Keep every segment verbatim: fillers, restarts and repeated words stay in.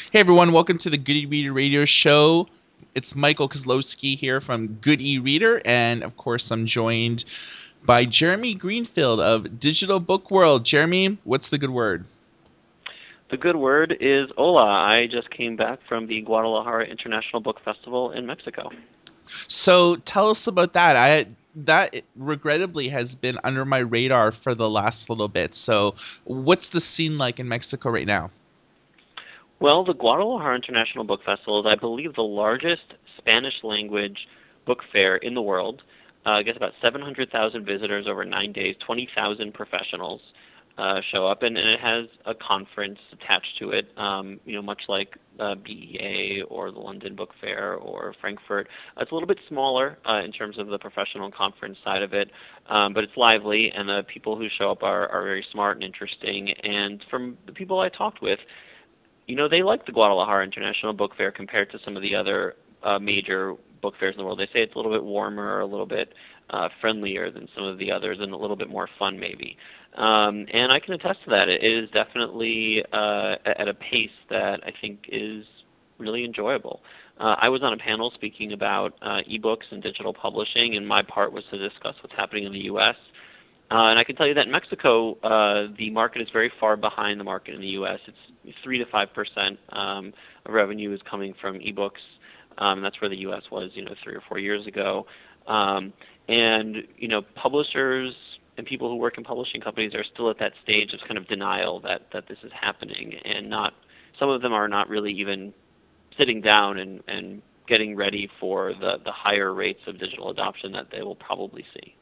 Hey everyone, welcome to the Good E-Reader Radio Show. It's Michael Kozlowski here from Good E-Reader, and of course I'm joined by Jeremy Greenfield of Digital Book World. Jeremy, what's the good word? The good word is hola. I just came back from the Guadalajara International Book Festival in Mexico. So tell us about that. I that regrettably has been under my radar for the last little bit. So what's the scene like in Mexico right now? Well, the Guadalajara International Book Festival is, I believe, the largest Spanish language book fair in the world. Uh, I guess about seven hundred thousand visitors over nine days, twenty thousand professionals uh, show up, and, and it has a conference attached to it, um, you know, much like uh, B E A or the London Book Fair or Frankfurt. Uh, it's a little bit smaller uh, in terms of the professional conference side of it, um, but it's lively, and the people who show up are, are very smart and interesting. And from the people I talked with, you know, they like the Guadalajara International Book Fair compared to some of the other uh, major book fairs in the world. They say it's a little bit warmer, a little bit uh, friendlier than some of the others, and a little bit more fun, maybe. Um, and I can attest to that. It is definitely uh, at a pace that I think is really enjoyable. Uh, I was on a panel speaking about uh, ebooks and digital publishing, and my part was to discuss what's happening in the U S. Uh, and I can tell you that in Mexico, uh, the market is very far behind the market in the U S. It's three to five percent um, of revenue is coming from ebooks, um, and that's where the U S was, you know, three or four years ago. Um, and you know, publishers and people who work in publishing companies are still at that stage of kind of denial that that this is happening, and not some of them are not really even sitting down and and getting ready for the the higher rates of digital adoption that they will probably see.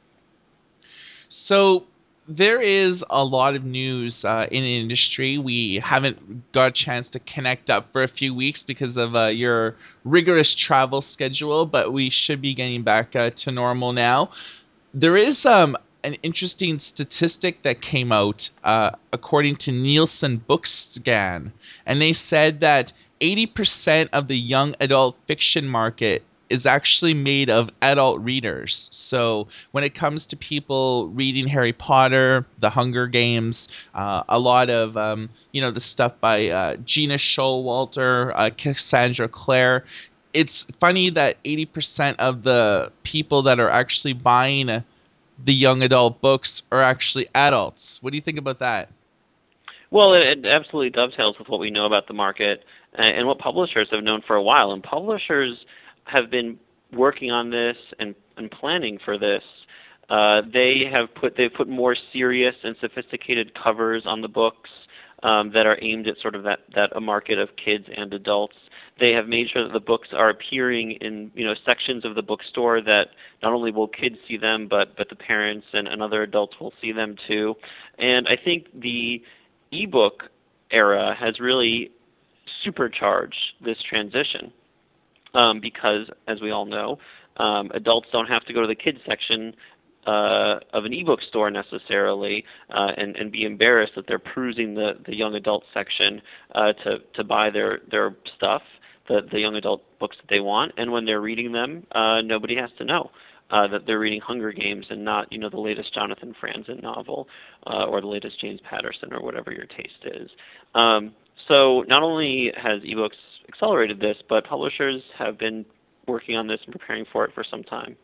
So there is a lot of news uh, in the industry. We haven't got a chance to connect up for a few weeks because of uh, your rigorous travel schedule, but we should be getting back uh, to normal now. There is um, an interesting statistic that came out uh, according to Nielsen Bookscan, and they said that eighty percent of the young adult fiction market is actually made of adult readers. So when it comes to people reading Harry Potter, The Hunger Games, uh, a lot of um, you know the stuff by uh, Gina Showalter, uh, Cassandra Clare, it's funny that eighty percent of the people that are actually buying the young adult books are actually adults. What do you think about that? Well, it, it absolutely dovetails with what we know about the market uh, and what publishers have known for a while. And publishers have been working on this and, and planning for this. Uh, they have put they've put more serious and sophisticated covers on the books um, that are aimed at sort of that, that a market of kids and adults. They have made sure that the books are appearing in you know sections of the bookstore that not only will kids see them, but but the parents and, and other adults will see them too. And I think the ebook era has really supercharged this transition um, because, as we all know, um, adults don't have to go to the kids section uh, of an ebook store necessarily uh, and, and be embarrassed that they're perusing the, the young adult section uh, to, to buy their, their stuff, the, the young adult books that they want. And when they're reading them, uh, nobody has to know. Uh, that they're reading Hunger Games and not, you know, the latest Jonathan Franzen novel uh, or the latest James Patterson or whatever your taste is. Um, so not only has ebooks accelerated this, but publishers have been working on this and preparing for it for some time.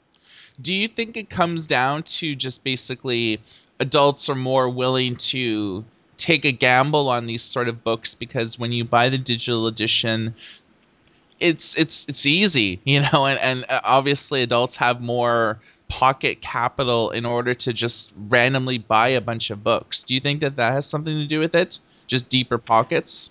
Do you think it comes down to just basically adults are more willing to take a gamble on these sort of books because when you buy the digital edition, it's it's it's easy, you know, and and uh, obviously adults have more pocket capital in order to just randomly buy a bunch of books. Do you think that that has something to do with it? Just deeper pockets?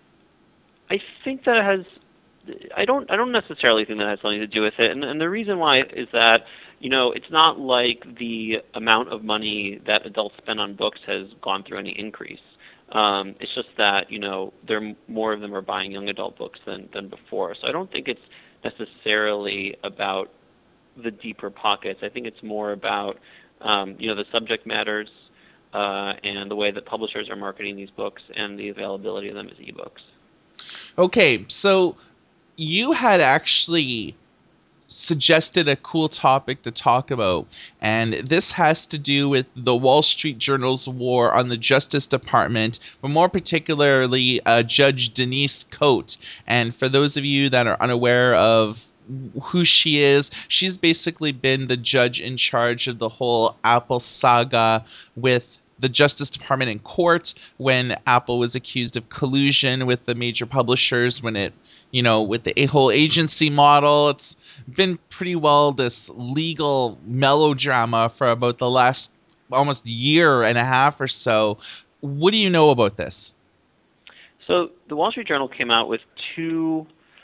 I think that has I don't I don't necessarily think that has something to do with it, and and the reason why is that you know it's not like the amount of money that adults spend on books has gone through any increase. Um, it's just that you know there more of them are buying young adult books than than before. So I don't think it's necessarily about the deeper pockets. I think it's more about um, you know the subject matters uh, and the way that publishers are marketing these books and the availability of them as ebooks. Okay, so you had actually suggested a cool topic to talk about. And this has to do with the Wall Street Journal's war on the Justice Department, but more particularly uh, Judge Denise Cote. And for those of you that are unaware of who she is, she's basically been the judge in charge of the whole Apple saga with the Justice Department in court when Apple was accused of collusion with the major publishers when it, you know, with the whole agency model. It's been pretty well this legal melodrama for about the last almost year and a half or so. What do you know about this? So the Wall Street Journal came out with two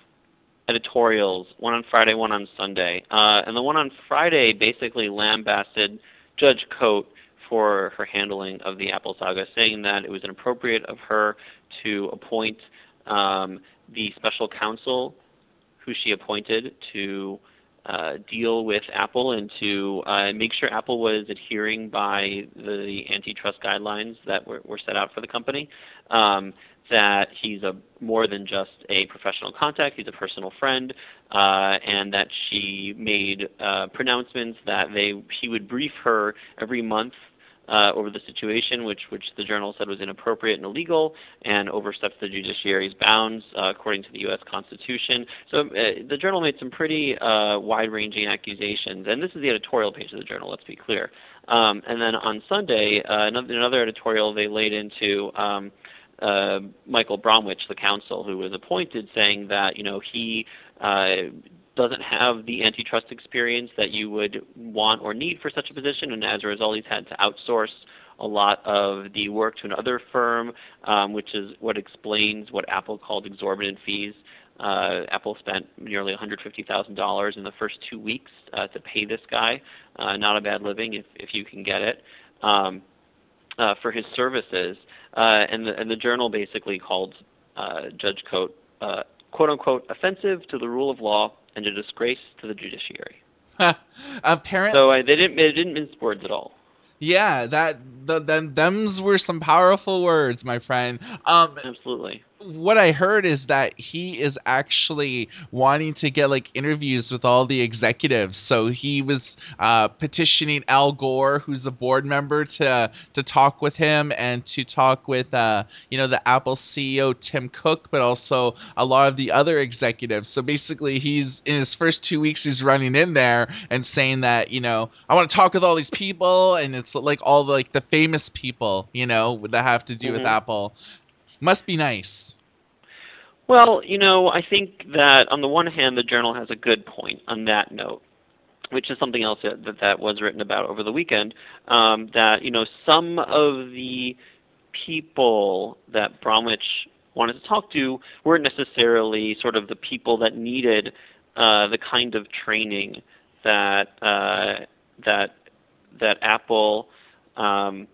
editorials, one on Friday, one on Sunday. Uh, and the one on Friday basically lambasted Judge Cote for her handling of the Apple saga, saying that it was inappropriate of her to appoint um, the special counsel who she appointed to uh, deal with Apple and to uh, make sure Apple was adhering by the antitrust guidelines that were, were set out for the company. Um, that he's a more than just a professional contact, he's a personal friend, uh, and that she made uh, pronouncements that they he would brief her every month uh, over the situation, which which the journal said was inappropriate and illegal, and oversteps the judiciary's bounds uh, according to the U S Constitution. So uh, the journal made some pretty uh, wide-ranging accusations, and this is the editorial page of the journal. Let's be clear. Um, and then on Sunday, uh, another, another editorial they laid into. Um, uh, Michael Bromwich, the counsel who was appointed, saying that you know he uh, doesn't have the antitrust experience that you would want or need for such a position, and as a result, he's had to outsource a lot of the work to another firm, um, which is what explains what Apple called exorbitant fees. Uh, Apple spent nearly one hundred fifty thousand dollars in the first two weeks uh, to pay this guy. Uh, not a bad living if, if you can get it. Um, uh, for his services, uh, and, the, and the journal basically called uh, Judge Cote, uh, quote unquote, offensive to the rule of law and a disgrace to the judiciary. Apparently, So uh, they didn't, they didn't mince words at all. yeah, that the, the them's were some powerful words, my friend. Um, Absolutely. what I heard is that he is actually wanting to get like interviews with all the executives. So he was uh, petitioning Al Gore, who's the board member, to to talk with him and to talk with uh, you know the Apple C E O Tim Cook, but also a lot of the other executives. So basically, he's in his first two weeks, he's running in there and saying that you know I want to talk with all these people, and it's like all the, like the famous people, you know, that have to do with hmm Apple. Must be nice. Well, you know, I think that on the one hand, the journal has a good point on that note, which is something else that that, that was written about over the weekend. Um, that you know, some of the people that Bromwich wanted to talk to weren't necessarily sort of the people that needed uh, the kind of training that uh, that that Apple um,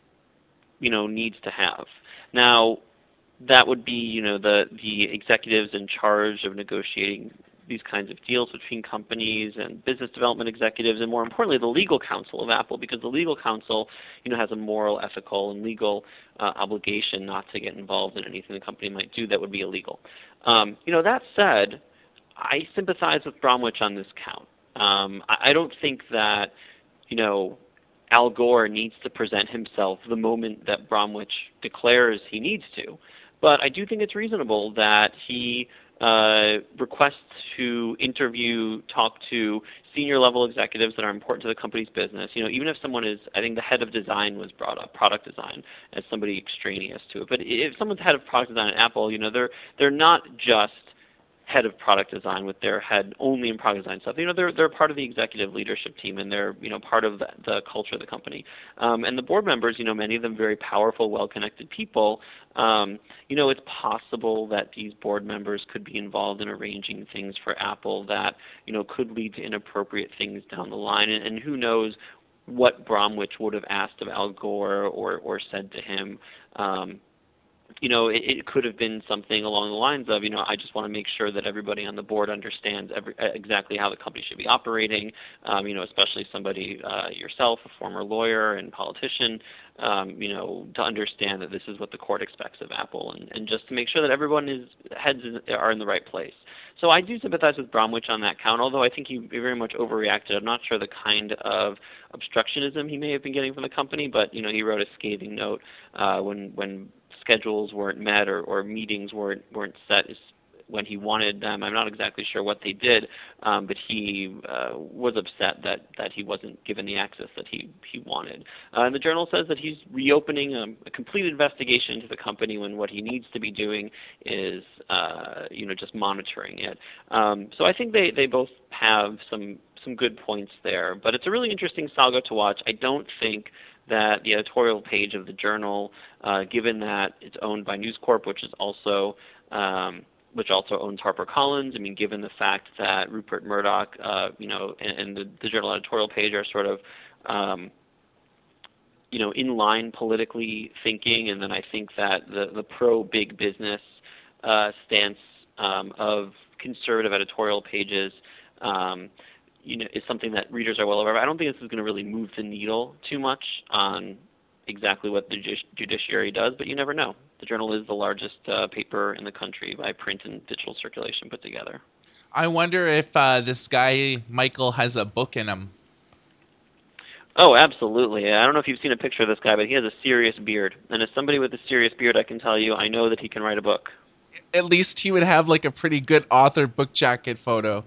you know needs to have. Now, that would be you know the the executives in charge of negotiating these kinds of deals between companies and business development executives, and more importantly, the legal counsel of Apple, because the legal counsel, you know, has a moral, ethical, and legal uh, obligation not to get involved in anything the company might do that would be illegal. Um, you know, that said, I sympathize with Bromwich on this count. Um, I, I don't think that, you know, Al Gore needs to present himself the moment that Bromwich declares he needs to. But I do think it's reasonable that he uh, requests to interview, talk to senior level executives that are important to the company's business. You know, even if someone is, I think the head of design was brought up, product design, as somebody extraneous to it. But if someone's head of product design at Apple, you know, they're they're not just head of product design with their head only in product design stuff. You know, they're they're part of the executive leadership team, and they're you know part of the, the culture of the company. Um, and the board members, you know, many of them very powerful, well-connected people. Um, you know, it's possible that these board members could be involved in arranging things for Apple that you know could lead to inappropriate things down the line. And, and who knows what Bromwich would have asked of Al Gore or or said to him. Um, you know, it, it could have been something along the lines of, you know, I just want to make sure that everybody on the board understands every, uh, exactly how the company should be operating. Um, you know, especially somebody uh, yourself, a former lawyer and politician. Um, you know, to understand that this is what the court expects of Apple, and, and just to make sure that everyone is heads is, are in the right place. So I do sympathize with Bromwich on that count, although I think he very much overreacted. I'm not sure the kind of obstructionism he may have been getting from the company, but you know, he wrote a scathing note uh, when when schedules weren't met or, or meetings weren't weren't set when he wanted them. I'm not exactly sure what they did, um, but he uh, was upset that, that he wasn't given the access that he, he wanted. Uh, and the Journal says that he's reopening a, a complete investigation into the company when what he needs to be doing is uh, you know, just monitoring it. Um, so I think they, they both have some some good points there. But it's a really interesting saga to watch. I don't think that the editorial page of the Journal, uh, given that it's owned by News Corp, which is also um, which also owns HarperCollins. I mean, given the fact that Rupert Murdoch, uh, you know, and, and the, the Journal editorial page are sort of, um, you know, in line politically thinking, and then I think that the the pro big business uh, stance um, of conservative editorial pages, um, you know, is something that readers are well aware of. I don't think this is going to really move the needle too much on exactly what the judiciary does, but you never know. The Journal is the largest uh, paper in the country by print and digital circulation put together. I wonder if uh, this guy Michael has a book in him. Oh, absolutely. I don't know if you've seen a picture of this guy, but he has a serious beard. And as somebody with a serious beard, I can tell you, I know that he can write a book. At least he would have like a pretty good author book jacket photo.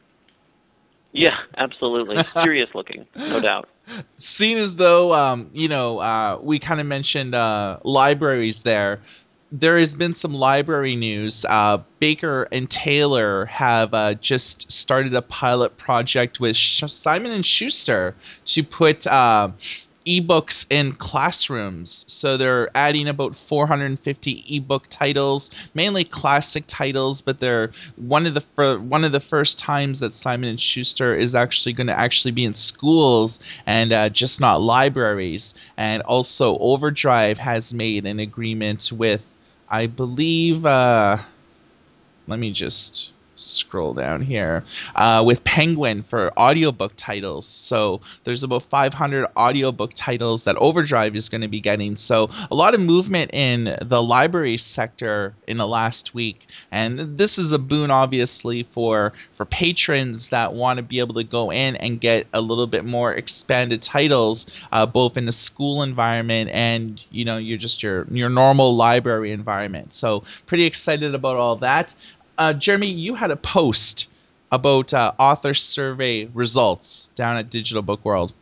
Yeah, absolutely. Serious looking, no doubt. Seeing as though, um, you know, uh, we kind of mentioned uh, libraries there, there has been some library news. Uh, Baker and Taylor have uh, just started a pilot project with Sh- Simon and Schuster to put uh, ebooks in classrooms. So they're adding about four hundred fifty ebook titles, mainly classic titles, but they're one of the fir- one of the first times that Simon and Schuster is actually going to actually be in schools and uh, just not libraries. And also Overdrive has made an agreement with, I believe, uh, let me just scroll down here, uh, with Penguin for audiobook titles. So there's about five hundred audiobook titles that Overdrive is going to be getting. So a lot of movement in the library sector in the last week. And this is a boon, obviously, for, for patrons that want to be able to go in and get a little bit more expanded titles, uh, both in the school environment and, you know, you're just your, your normal library environment. So pretty excited about all that. Uh, Jeremy, you had a post about uh, author survey results down at Digital Book World.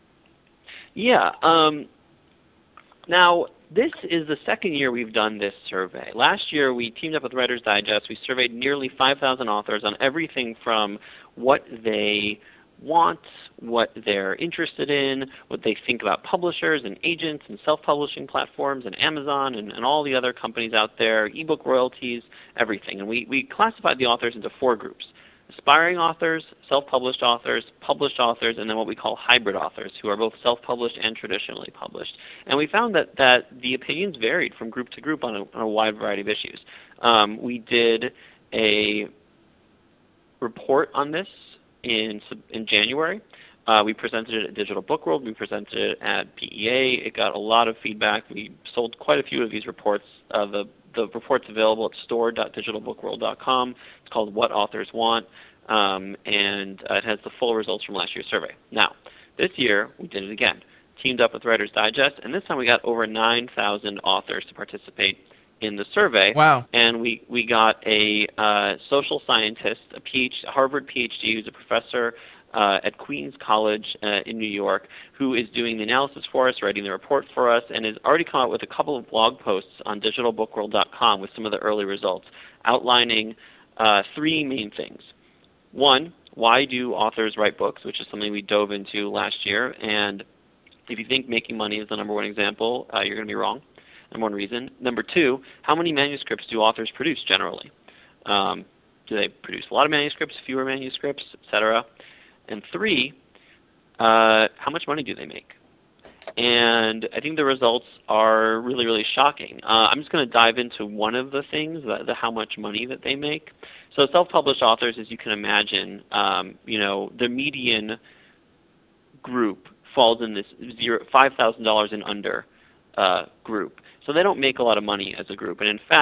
Yeah. Um, now, this is the second year we've done this survey. Last year, we teamed up with Writer's Digest. We surveyed nearly five thousand authors on everything from what they want, what they're interested in, what they think about publishers and agents and self-publishing platforms and Amazon and, and all the other companies out there, ebook royalties, everything. And we, we classified the authors into four groups: aspiring authors, self-published authors, published authors, and then what we call hybrid authors, who are both self-published and traditionally published. And we found that, that the opinions varied from group to group on a, on a wide variety of issues. Um, we did a report on this in in January. Uh, we presented it at Digital Book World. We presented it at P E A. It got a lot of feedback. We sold quite a few of these reports. Uh, the the report's available at store dot digital book world dot com. It's called What Authors Want, um, and uh, it has the full results from last year's survey. Now, this year we did it again. Teamed up with Writer's Digest, and this time we got over nine thousand authors to participate in the survey. Wow. And we, we got a uh, social scientist, a PhD, a Harvard PhD, who's a professor uh, at Queens College uh, in New York, who is doing the analysis for us, writing the report for us, and has already come out with a couple of blog posts on digital book world dot com with some of the early results, outlining uh, three main things. One, why do authors write books, which is something we dove into last year. And if you think making money is the number one example, uh, you're going to be wrong. Number one reason. Number two, how many manuscripts do authors produce generally? Um, do they produce a lot of manuscripts, fewer manuscripts, et cetera? And three, uh, how much money do they make? And I think the results are really, really shocking. Uh, I'm just going to dive into one of the things, the, the how much money that they make. So self-published authors, as you can imagine, um, you know, the median group falls in this zero, five thousand dollars and under uh, group. So they don't make a lot of money as a group. And in fact,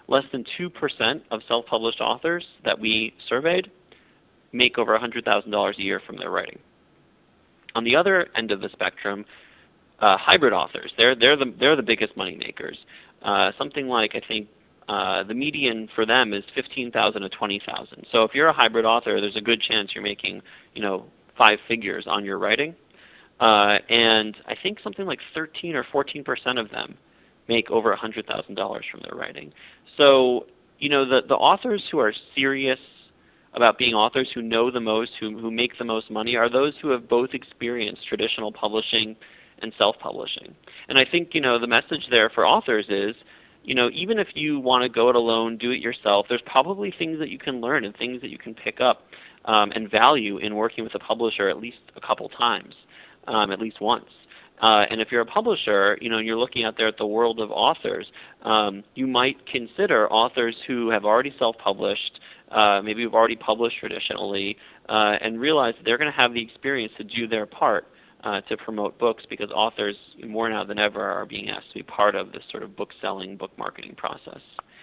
less than two percent of self-published authors that we surveyed make over one hundred thousand dollars a year from their writing. On the other end of the spectrum, uh, hybrid authors, they're, they're, the, they're the biggest money makers. Uh, something like, I think, uh, the median for them is fifteen thousand dollars to twenty thousand dollars. So if you're a hybrid author, there's a good chance you're making, you know, five figures on your writing. Uh, and I think something like thirteen or fourteen percent of them make over one hundred thousand dollars from their writing. So, you know, the, the authors who are serious about being authors, who know the most, who, who make the most money, are those who have both experienced traditional publishing and self-publishing. And I think, you know, the message there for authors is, you know, even if you want to go it alone, do it yourself, there's probably things that you can learn and things that you can pick up um, and value in working with a publisher at least a couple times, um, at least once. Uh, and if you're a publisher, you know, and you're looking out there at the world of authors, um, you might consider authors who have already self-published, uh, maybe who've already published traditionally, uh, and realize that they're going to have the experience to do their part uh, to promote books, because authors more now than ever are being asked to be part of this sort of book selling, book marketing process.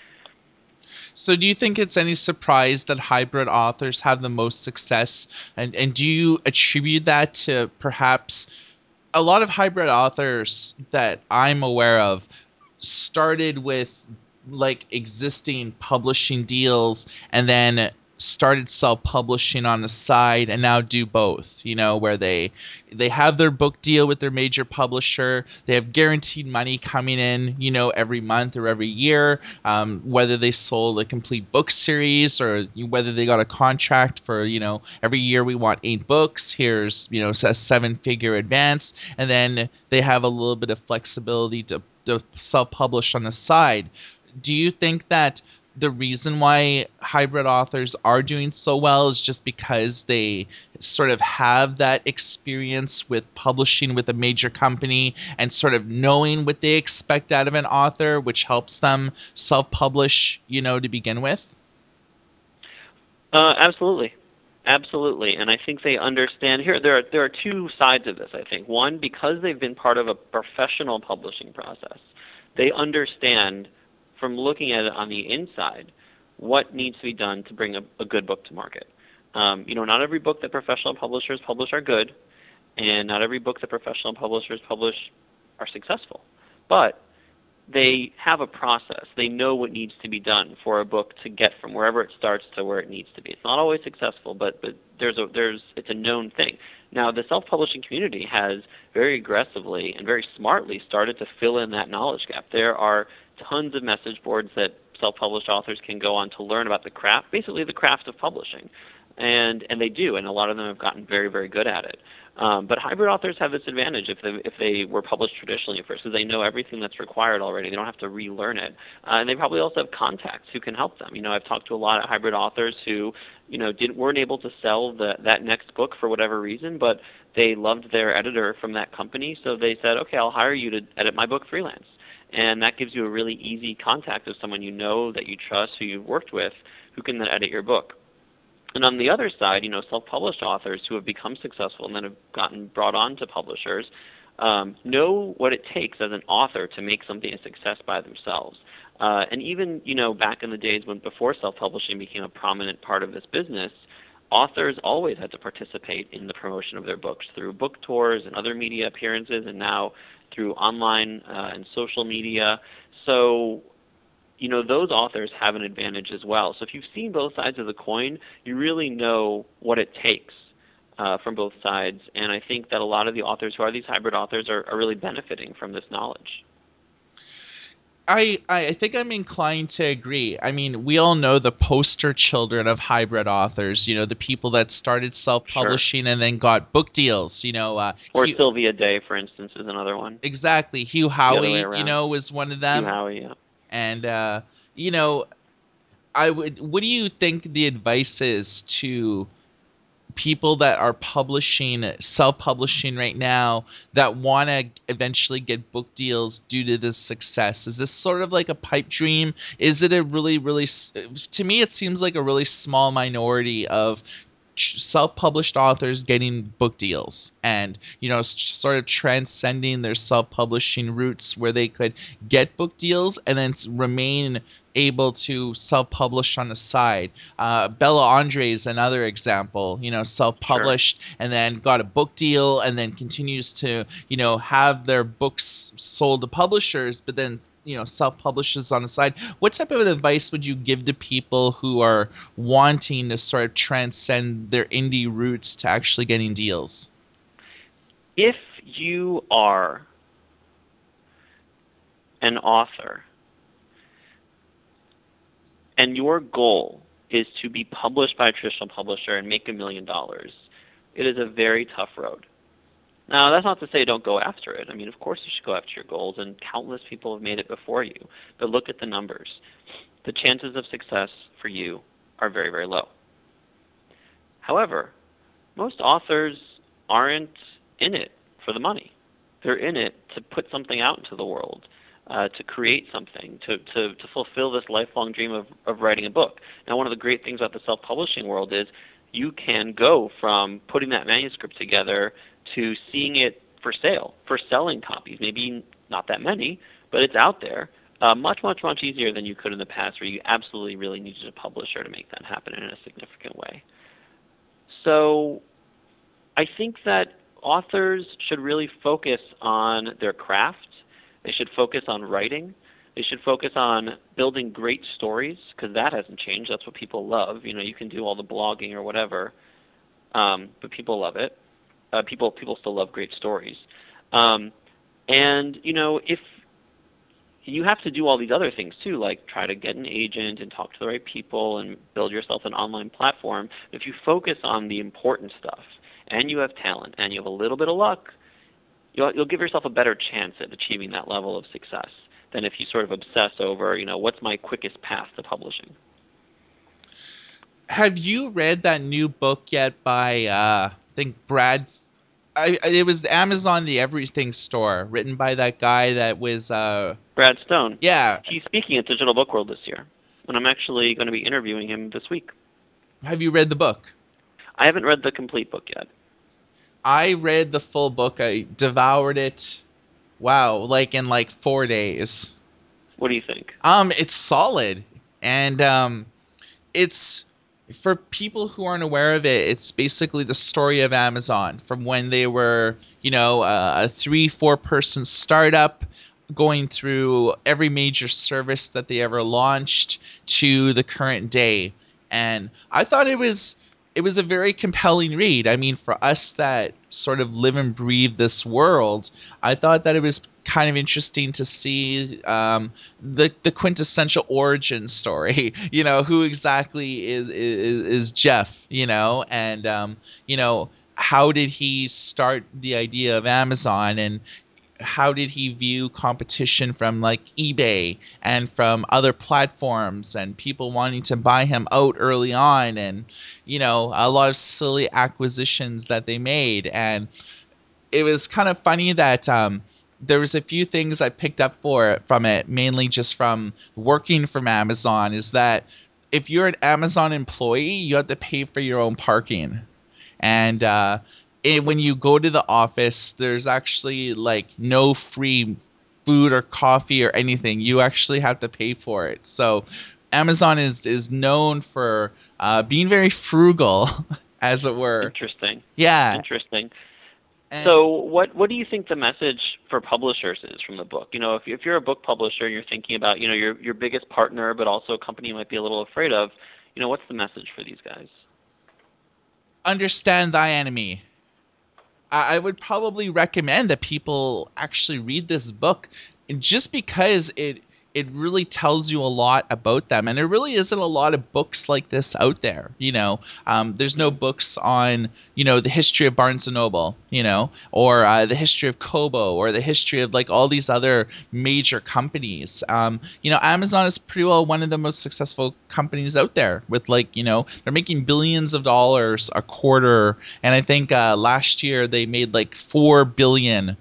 So do you think it's any surprise that hybrid authors have the most success? And and do you attribute that to perhaps a lot of hybrid authors that I'm aware of started with like existing publishing deals and then started self-publishing on the side and now do both, you know, where they they have their book deal with their major publisher, they have guaranteed money coming in, you know, every month or every year, um, whether they sold a complete book series or whether they got a contract for, you know, every year we want eight books, here's, you know, a seven figure advance, and then they have a little bit of flexibility to to self-publish on the side. Do you think that the reason why hybrid authors are doing so well is just because they sort of have that experience with publishing with a major company and sort of knowing what they expect out of an author, which helps them self-publish, you know, to begin with? Uh, absolutely. Absolutely. And I think they understand here there are there are two sides of this, I think. One, because they've been part of a professional publishing process, they understand from looking at it on the inside what needs to be done to bring a, a good book to market. Um, you know, not every book that professional publishers publish are good, and not every book that professional publishers publish are successful. But they have a process. They know what needs to be done for a book to get from wherever it starts to where it needs to be. It's not always successful, but but there's a there's it's a known thing. Now, the self-publishing community has very aggressively and very smartly started to fill in that knowledge gap. There are tons of message boards that self-published authors can go on to learn about the craft, basically the craft of publishing. And and they do, and a lot of them have gotten very, very good at it. Um, but hybrid authors have this advantage if they if they were published traditionally first, because they know everything that's required already. They don't have to relearn it, uh, and they probably also have contacts who can help them. You know, I've talked to a lot of hybrid authors who, you know, didn't weren't able to sell the, that next book for whatever reason, but they loved their editor from that company, so they said, okay, I'll hire you to edit my book freelance. And that gives you a really easy contact of someone you know, that you trust, who you've worked with, who can then edit your book. And on the other side, you know, self-published authors who have become successful and then have gotten brought on to publishers um, know what it takes as an author to make something a success by themselves. Uh, and even, you know, back in the days when before self-publishing became a prominent part of this business, authors always had to participate in the promotion of their books through book tours and other media appearances, and now through online uh, and social media. So you know, those authors have an advantage as well. So if you've seen both sides of the coin, you really know what it takes uh, from both sides. And I think that a lot of the authors who are these hybrid authors are, are really benefiting from this knowledge. I, I think I'm inclined to agree. I mean, we all know the poster children of hybrid authors, you know, the people that started Sure. self-publishing and then got book deals, you know, uh, Or Hugh, Sylvia Day, for instance, is another one. exactly. Hugh The other way Howey, you around. know, was one of Hugh them. Howey, yeah. And, uh, you know, I would, what do you think the advice is to people that are publishing, self-publishing right now that want to eventually get book deals due to this success? Is this sort of like a pipe dream? Is it a really, really, to me, it seems like a really small minority of self-published authors getting book deals, and you know sort of transcending their self-publishing roots where they could get book deals and then remain able to self-publish on the side. Uh, Bella Andre is another example. You know, Sure. self-published and then got a book deal, and then continues to you know have their books sold to publishers, but then you know self-publishes on the side. What type of advice would you give to people who are wanting to sort of transcend their indie roots to actually getting deals? If you are an author and your goal is to be published by a traditional publisher and make a million dollars, it is a very tough road. Now, that's not to say don't go after it. I mean, of course you should go after your goals, and countless people have made it before you. But look at the numbers. The chances of success for you are very, very low. However, most authors aren't in it for the money. They're in it to put something out into the world, uh, to create something, to, to, to fulfill this lifelong dream of, of writing a book. Now, one of the great things about the self-publishing world is you can go from putting that manuscript together to seeing it for sale, for selling copies. Maybe not that many, but it's out there. Uh, much, much, much easier than you could in the past, where you absolutely really needed a publisher to make that happen in a significant way. So I think that authors should really focus on their craft. They should focus on writing. They should focus on building great stories, because that hasn't changed. That's what people love. You know, you can do all the blogging or whatever, um, but people love it. Uh, people people still love great stories. Um, and you know, if you have to do all these other things too, like try to get an agent and talk to the right people and build yourself an online platform. If you focus on the important stuff and you have talent and you have a little bit of luck, you'll, you'll give yourself a better chance at achieving that level of success than if you sort of obsess over, you know, what's my quickest path to publishing. Have you read that new book yet by uh, I think Brad? I, it was Amazon the Everything Store, written by that guy that was uh, Brad Stone, yeah. he's speaking at Digital Book World this year, and I'm actually going to be interviewing him this week. Have you read the book? I haven't read the complete book yet. I read the full book. I devoured it. Wow, like in like four days. What do you think? Um, it's solid, and um, it's for people who aren't aware of it. It's basically the story of Amazon from when they were, you know, a, a three, four person startup going through every major service that they ever launched to the current day. And I thought it was it was a very compelling read. I mean, for us that sort of live and breathe this world, I thought that it was kind of interesting to see um, the the quintessential origin story. You know, who exactly is is, is Jeff? You know, and um, you know, how did he start the idea of Amazon, and how did he view competition from like eBay and from other platforms and people wanting to buy him out early on, and you know a lot of silly acquisitions that they made. And it was kind of funny that um, there was a few things I picked up for from it, mainly just from working from Amazon, is that if you're an Amazon employee, you have to pay for your own parking. And uh, it, when you go to the office, there's actually like no free food or coffee or anything. You actually have to pay for it. So Amazon is is known for uh, being very frugal, as it were. Interesting. Yeah. Interesting. And So, what what do you think the message for publishers is from the book? You know, if if you're a book publisher and you're thinking about, you know, your your biggest partner, but also a company you might be a little afraid of, you know, what's the message for these guys? understand thy enemy. I would probably recommend that people actually read this book, just because it it really tells you a lot about them, and there really isn't a lot of books like this out there. You know, um, there's no Hmm. books on you know the history of Barnes and Noble, you know, or uh, the history of Kobo, or the history of like all these other major companies. Um, you know, Amazon is pretty well one of the most successful companies out there, with like you know they're making billions of dollars a quarter, and I think uh, last year they made like four billion,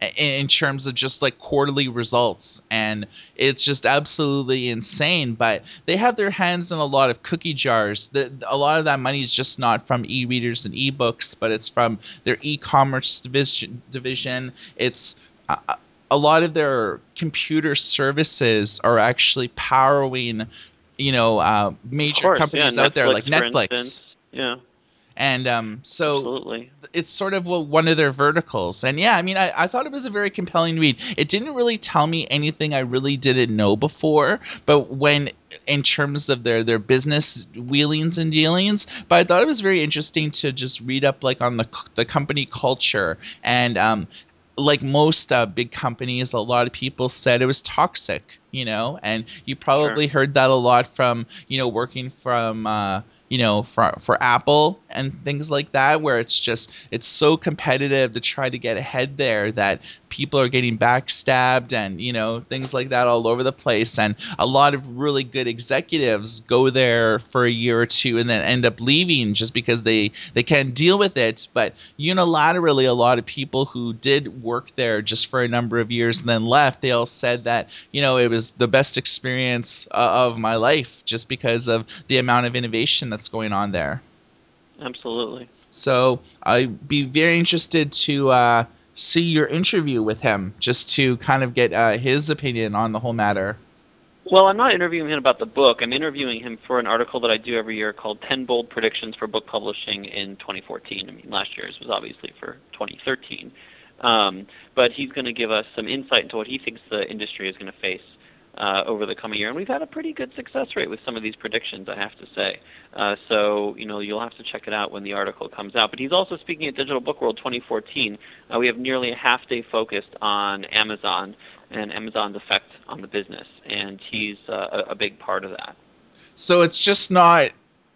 in terms of just like quarterly results, and it's just absolutely insane. But they have their hands in a lot of cookie jars. The, a lot of that money is just not from e-readers and ebooks, but it's from their e-commerce division division It's uh, a lot of their computer services are actually powering, you know, uh, Of major course, yeah. companies out there Netflix, like for instance. Netflix. Yeah, And um, so absolutely. it's sort of one of their verticals. And yeah, I mean, I, I thought it was a very compelling read. It didn't really tell me anything I really didn't know before, but when in terms of their their business wheelings and dealings, but I thought it was very interesting to just read up like on the the company culture. And um like most uh, big companies, a lot of people said it was toxic, you know, and you Sure. probably heard that a lot from, you know, working from, uh, you know, for, for Apple and things like that, where it's just, it's so competitive to try to get ahead there that people are getting backstabbed and, you know, things like that all over the place. And a lot of really good executives go there for a year or two and then end up leaving just because they, they can't deal with it. But unilaterally, a lot of people who did work there just for a number of years and then left, they all said that, you know, it was the best experience uh, of my life just because of the amount of innovation that's going on there. Absolutely. So I'd be very interested to uh, see your interview with him just to kind of get uh, his opinion on the whole matter. Well, I'm not interviewing him about the book. I'm interviewing him for an article that I do every year called ten Bold Predictions for Book Publishing in twenty fourteen. I mean, last year's was obviously for twenty thirteen. Um, but he's going to give us some insight into what he thinks the industry is going to face uh, over the coming year. And we've had a pretty good success rate with some of these predictions, I have to say. Uh, so, you know, you'll have to check it out when the article comes out. But he's also speaking at Digital Book World twenty fourteen. Uh, we have nearly a half day focused on Amazon and Amazon's effect on the business, and he's uh, a, a big part of that. So it's just not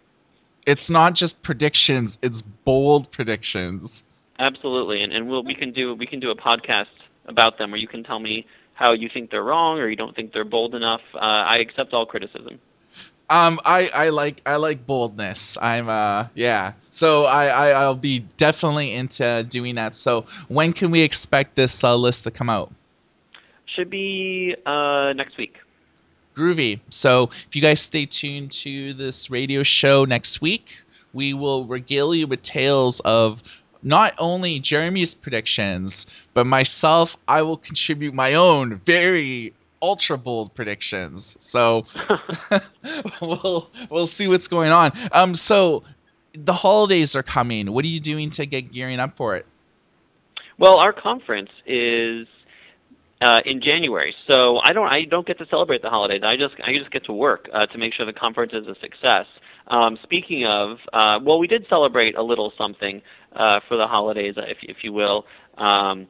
it's not just predictions, it's bold predictions. Absolutely, and and we'll we can do we can do a podcast about them where you can tell me how you think they're wrong or you don't think they're bold enough. Uh, I accept all criticism. Um, I, I like I like boldness. I'm uh yeah. So I, I I'll be definitely into doing that. So when can we expect this uh, list to come out? Should be uh, next week. Groovy. So if you guys stay tuned to this radio show next week, we will regale you with tales of not only Jeremy's predictions, but myself. I will contribute my own very ultra bold predictions. So we'll we'll see what's going on. Um, so the holidays are coming. What are you doing to get gearing up for it? Well, our conference is uh, in January, so I don't I don't get to celebrate the holidays. I just I just get to work uh, to make sure the conference is a success. Um, speaking of, uh, well, we did celebrate a little something uh, for the holidays, if if you will. Um,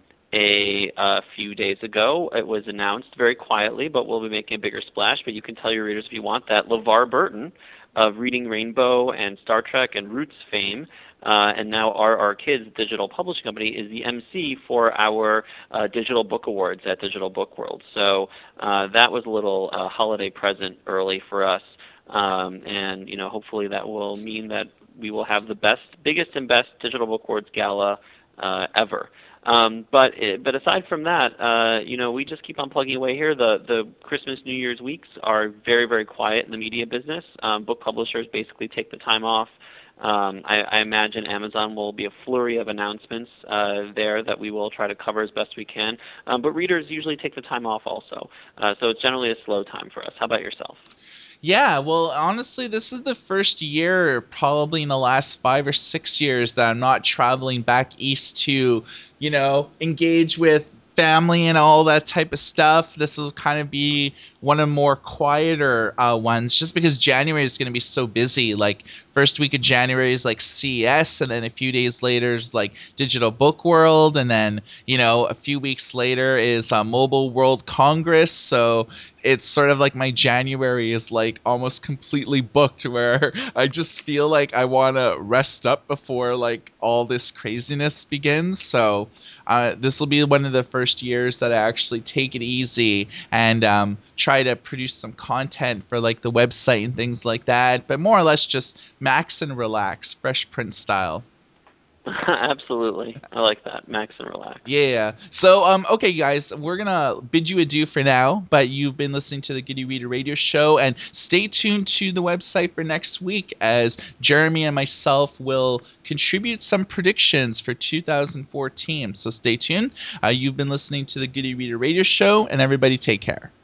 a, a few days ago, it was announced very quietly, but we'll be making a bigger splash. But you can tell your readers if you want that LeVar Burton of Reading Rainbow and Star Trek and Roots fame, uh, and now R R Kids Digital Publishing Company, is the M C for our uh, Digital Book Awards at Digital Book World. So uh, that was a little uh, holiday present early for us, um, and you know hopefully that will mean that we will have the best, biggest, and best Digital Book Awards gala uh, ever. Um, but but aside from that, uh, you know, we just keep on plugging away here. The the Christmas New Year's weeks are very very quiet in the media business. Um, book publishers basically take the time off. Um, I, I imagine Amazon will be a flurry of announcements uh, there that we will try to cover as best we can. Um, but readers usually take the time off also, uh, so it's generally a slow time for us. How about yourself? Yeah, well, honestly, this is the first year, probably in the last five or six years, that I'm not traveling back east to, you know, engage with family and all that type of stuff. This will kind of be one of the more quieter uh, ones, just because January is going to be so busy. Like, first week of January is like C E S, and then a few days later is like Digital Book World, and then, you know, a few weeks later is uh, Mobile World Congress. So it's sort of like my January is like almost completely booked, where I just feel like I want to rest up before like all this craziness begins. So uh, this will be one of the first years that I actually take it easy and um, try to produce some content for like the website and things like that, but more or less just max and relax, Fresh Prince style. Absolutely. I like that. Max and relax. Yeah. So, um, okay, guys, we're gonna bid you adieu for now. But you've been listening to the Good Reader Radio Show, and stay tuned to the website for next week as Jeremy and myself will contribute some predictions for two thousand fourteen. So, stay tuned. Uh, you've been listening to the Good Reader Radio Show, and everybody, take care.